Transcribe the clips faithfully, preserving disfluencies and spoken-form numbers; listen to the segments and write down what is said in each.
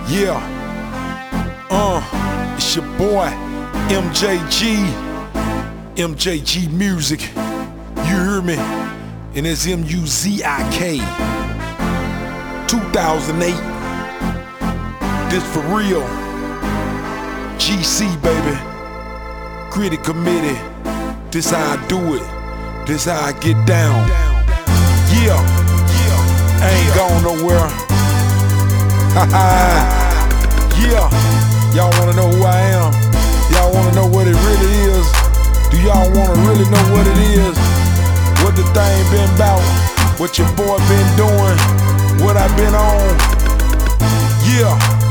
Yeah, uh, it's your boy, M J G, M J G Music, you hear me? And it's M U Z I K, two thousand eight, this for real, G C baby, Gritty Committee, this how I do it, this how I get down. Yeah, I ain't gone nowhere. Yeah, y'all wanna know who I am? Y'all wanna know what it really is? Do y'all wanna really know what it is? What the thing been about? What your boy been doing? What I been on? Yeah,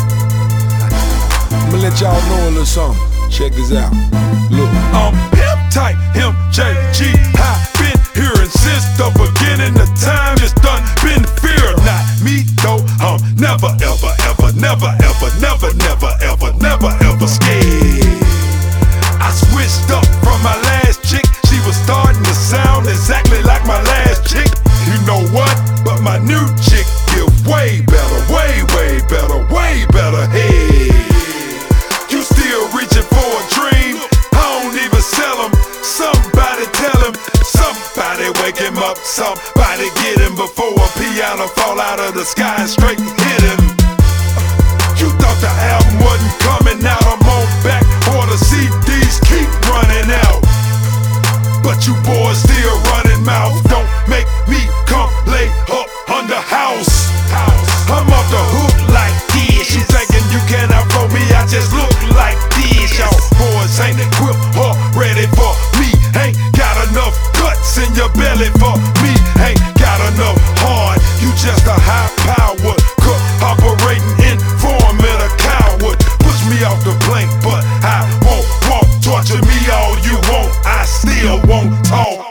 I'ma let y'all know a little something. Check this out. Look, I'm pimp type M J G. I been hearing since the beginning of time. It's done been fear, not me though. I'm never ever ever, never ever, never never ever, never ever scared. I switched up from my last chick. She was starting to sound exactly like my last chick. You know what? But my new chick get way better, way way better, way better. Hey, you still reaching for a dream? I don't even sell him. Somebody tell him. Somebody wake him up. Somebody get him before a piano fall out of the sky and straight hit him. You thought the album wasn't coming out? I'm on back or the C Ds keep running out. But you boys still running mouth. Don't make me come lay up under house. I'm off the hook like this. You thinking you can outflow me? I just look like this. Y'all boys ain't equipped or ready for me. Ain't got enough guts in your belly for me. Ain't got enough heart. You just a high-powered cook operating in form of a coward. Push me off the plank, but I won't walk. Torture me all you want. I still won't talk.